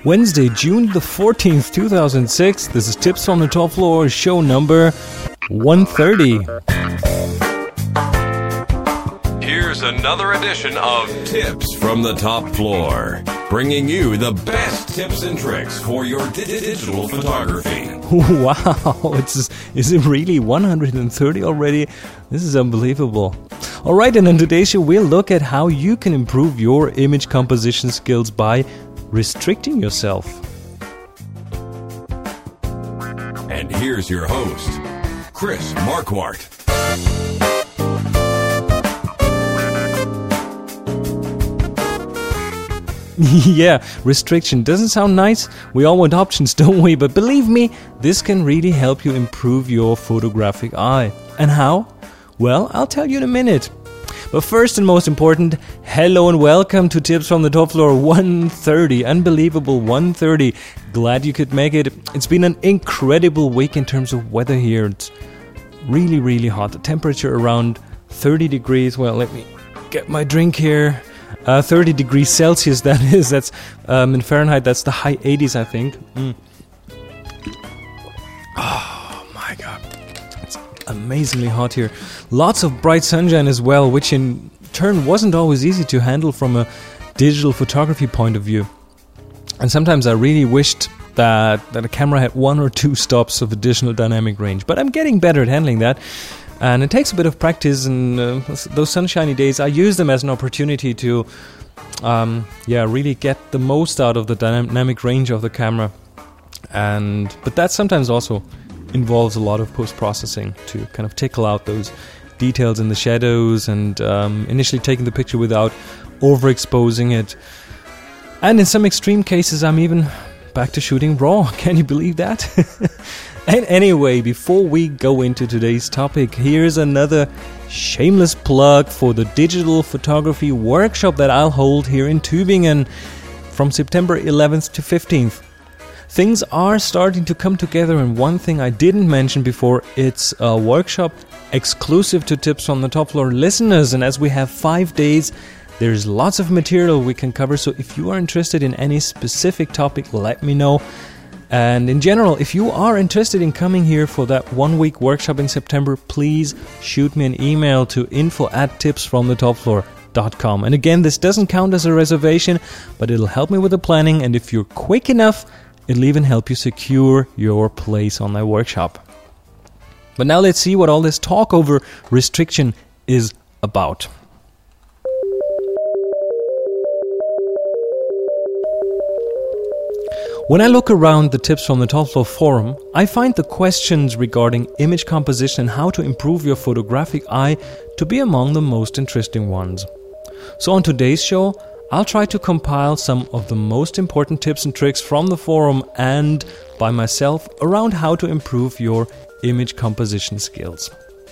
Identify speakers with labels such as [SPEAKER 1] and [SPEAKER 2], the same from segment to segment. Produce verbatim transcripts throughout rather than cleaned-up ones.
[SPEAKER 1] Wednesday, June the fourteenth, two thousand six. This is Tips from the Top Floor, show number one thirty.
[SPEAKER 2] Here's another edition of Tips from the Top Floor, bringing you the best tips and tricks for your di- digital photography.
[SPEAKER 1] Wow, it's, is it really one hundred thirty already? This is unbelievable. Alright, and in today's show we'll look at how you can improve your image composition skills by restricting yourself.
[SPEAKER 2] And here's your host, Chris Marquardt.
[SPEAKER 1] Yeah, restriction doesn't sound nice. We all want options, don't we? But believe me, this can really help you improve your photographic eye. And how? Well, I'll tell you in a minute. But first and most important, hello and welcome to Tips from the Top Floor one thirty. Unbelievable, one thirty. Glad you could make it. It's been an incredible week in terms of weather here. It's really, really hot. The temperature around thirty degrees. Well, let me get my drink here. Uh, thirty degrees Celsius, that is. That's um, in Fahrenheit, that's the high eighties, I think. Mm. Oh, my God. It's amazingly hot here. Lots of bright sunshine as well, which in turn wasn't always easy to handle from a digital photography point of view. And sometimes I really wished that, that a camera had one or two stops of additional dynamic range. But I'm getting better at handling that. And it takes a bit of practice, and uh, those sunshiny days, I use them as an opportunity to, um, yeah, really get the most out of the dynamic range of the camera. And but that sometimes also involves a lot of post-processing to kind of tickle out those details in the shadows and um, initially taking the picture without overexposing it. And in some extreme cases, I'm even back to shooting raw. Can you believe that? And anyway, before we go into today's topic, here's another shameless plug for the digital photography workshop that I'll hold here in Tübingen from September eleventh to fifteenth. Things are starting to come together, and one thing I didn't mention before, it's a workshop exclusive to Tips from the Top Floor listeners, and as we have five days, there's lots of material we can cover, so if you are interested in any specific topic, let me know. And in general, if you are interested in coming here for that one-week workshop in September, please shoot me an email to info at tipsfromthetopfloor dot com. And again, this doesn't count as a reservation, but it'll help me with the planning, and if you're quick enough, it'll even help you secure your place on my workshop. But now let's see what all this talk over restriction is about. When I look around the Tips from the Top Floor forum, I find the questions regarding image composition and how to improve your photographic eye to be among the most interesting ones. So on today's show, I'll try to compile some of the most important tips and tricks from the forum and by myself around how to improve your image composition skills.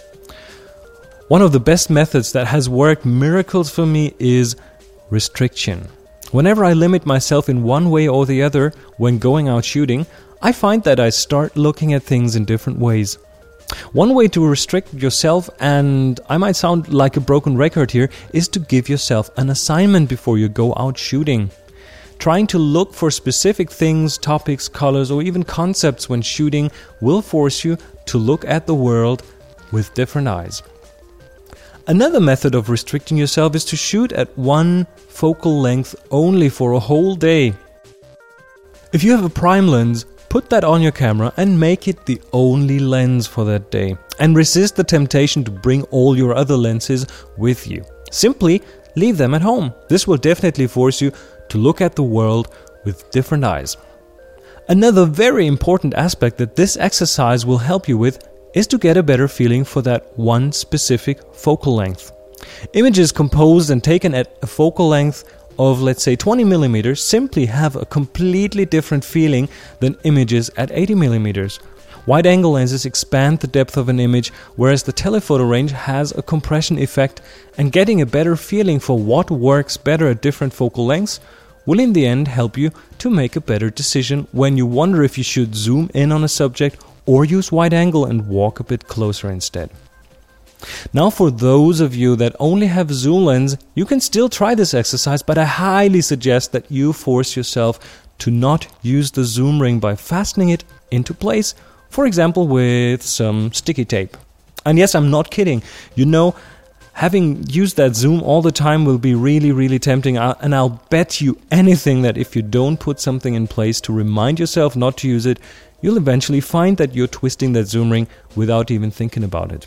[SPEAKER 1] One of the best methods that has worked miracles for me is restriction. Whenever I limit myself in one way or the other when going out shooting, I find that I start looking at things in different ways. One way to restrict yourself, and I might sound like a broken record here, is to give yourself an assignment before you go out shooting. Trying to look for specific things, topics, colors, or even concepts when shooting will force you to look at the world with different eyes. Another method of restricting yourself is to shoot at one focal length only for a whole day. If you have a prime lens, put that on your camera and make it the only lens for that day. And resist the temptation to bring all your other lenses with you. Simply leave them at home. This will definitely force you to look at the world with different eyes. Another very important aspect that this exercise will help you with is to get a better feeling for that one specific focal length. Images composed and taken at a focal length of, let's say, twenty millimeters simply have a completely different feeling than images at eighty millimeters. Wide-angle lenses expand the depth of an image, whereas the telephoto range has a compression effect, and getting a better feeling for what works better at different focal lengths will in the end help you to make a better decision when you wonder if you should zoom in on a subject or use wide angle and walk a bit closer instead. Now for those of you that only have zoom lens, you can still try this exercise, but I highly suggest that you force yourself to not use the zoom ring by fastening it into place, for example with some sticky tape. And yes, I'm not kidding. You know, having used that zoom all the time will be really, really tempting. And I'll bet you anything that if you don't put something in place to remind yourself not to use it, you'll eventually find that you're twisting that zoom ring without even thinking about it.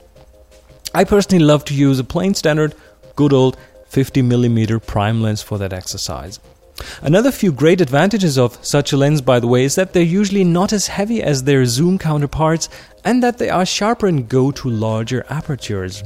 [SPEAKER 1] I personally love to use a plain standard, good old fifty millimeter prime lens for that exercise. Another few great advantages of such a lens, by the way, is that they're usually not as heavy as their zoom counterparts and that they are sharper and go to larger apertures.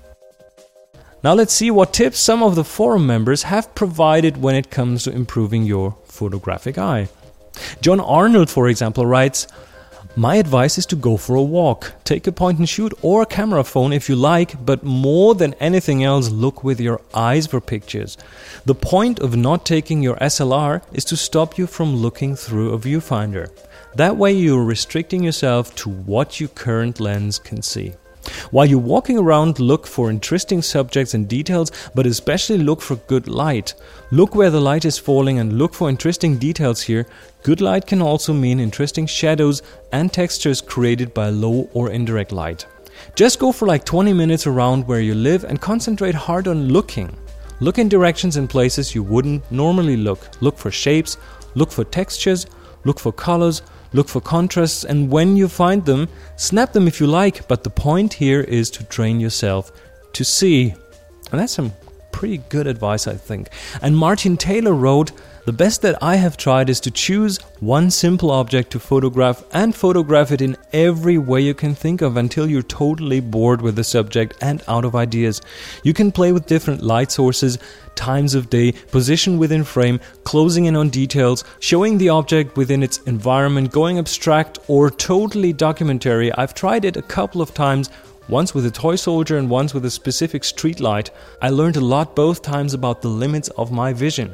[SPEAKER 1] Now let's see what tips some of the forum members have provided when it comes to improving your photographic eye. John Arnold, for example, writes, "My advice is to go for a walk. Take a point and shoot or a camera phone if you like, but more than anything else, look with your eyes for pictures. The point of not taking your S L R is to stop you from looking through a viewfinder. That way you're restricting yourself to what your current lens can see. While you're walking around, look for interesting subjects and details, but especially look for good light. Look where the light is falling and look for interesting details here. Good light can also mean interesting shadows and textures created by low or indirect light. Just go for like twenty minutes around where you live and concentrate hard on looking. Look in directions and places you wouldn't normally look. Look for shapes, look for textures, look for colors, look for contrasts, and when you find them, snap them if you like, but the point here is to train yourself to see." And that's some pretty good advice, I think. And Martin Taylor wrote, "The best that I have tried is to choose one simple object to photograph and photograph it in every way you can think of until you're totally bored with the subject and out of ideas. You can play with different light sources, times of day, position within frame, closing in on details, showing the object within its environment, going abstract or totally documentary. I've tried it a couple of times, once with a toy soldier and once with a specific street light. I learned a lot both times about the limits of my vision."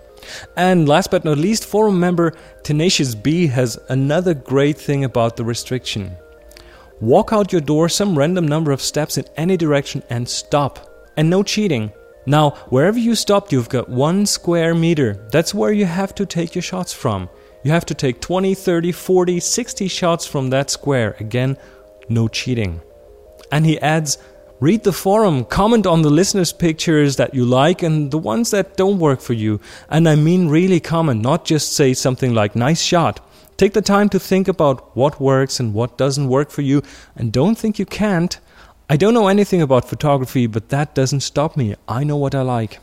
[SPEAKER 1] And last but not least, forum member Tenacious B has another great thing about the restriction. "Walk out your door some random number of steps in any direction and stop. And no cheating. Now, wherever you stopped, you've got one square meter. That's where you have to take your shots from. You have to take twenty, thirty, forty, sixty shots from that square. Again, no cheating." And he adds, "Read the forum, comment on the listeners' pictures that you like and the ones that don't work for you. And I mean really comment, not just say something like, 'nice shot.' Take the time to think about what works and what doesn't work for you, and don't think you can't. I don't know anything about photography, but that doesn't stop me. I know what I like."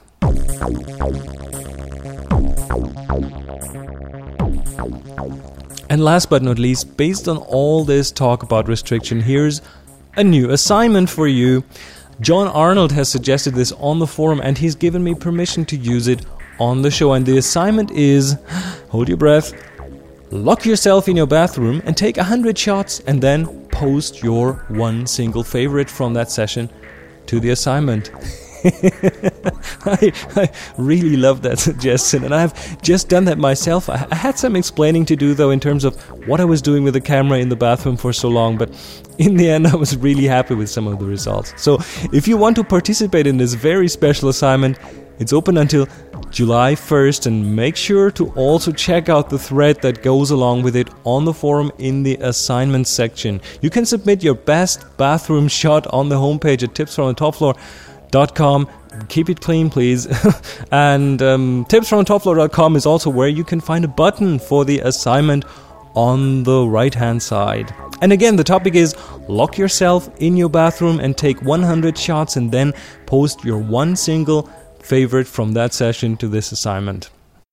[SPEAKER 1] And last but not least, based on all this talk about restriction, here's a new assignment for you. John Arnold has suggested this on the forum and he's given me permission to use it on the show. And the assignment is, hold your breath, lock yourself in your bathroom and take one hundred shots and then post your one single favorite from that session to the assignment. I, I really love that suggestion, and I've just done that myself. I, I had some explaining to do though in terms of what I was doing with the camera in the bathroom for so long, but in the end I was really happy with some of the results. So if you want to participate in this very special assignment, it's open until July first, and make sure to also check out the thread that goes along with it on the forum in the assignments section. You can submit your best bathroom shot on the homepage at tips from the top floor dot com. Keep it clean, please. And um, tips from the top floor dot com is also where you can find a button for the assignment on the right hand side. And again, the topic is lock yourself in your bathroom and take one hundred shots and then post your one single favorite from that session to this assignment.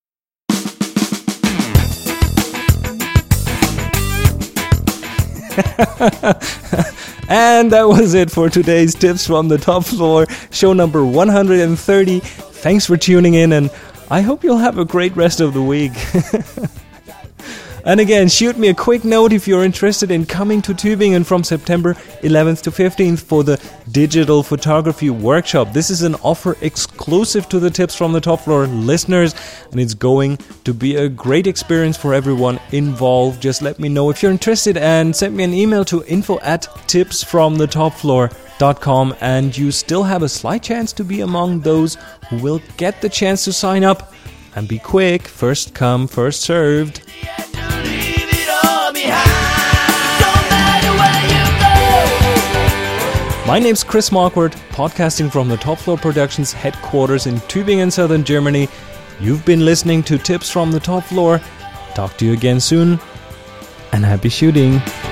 [SPEAKER 1] And that was it for today's Tips from the Top Floor, show number one hundred thirty. Thanks for tuning in, and I hope you'll have a great rest of the week. And again, shoot me a quick note if you're interested in coming to Tübingen from September eleventh to fifteenth for the Digital Photography Workshop. This is an offer exclusive to the Tips from the Top Floor listeners, and it's going to be a great experience for everyone involved. Just let me know if you're interested and send me an email to info at tips from the top floor dot com, and you still have a slight chance to be among those who will get the chance to sign up. And be quick, first come, first served. My name's Chris Marquardt, podcasting from the Top Floor Productions headquarters in Tübingen, southern Germany. You've been listening to Tips from the Top Floor. Talk to you again soon, and happy shooting.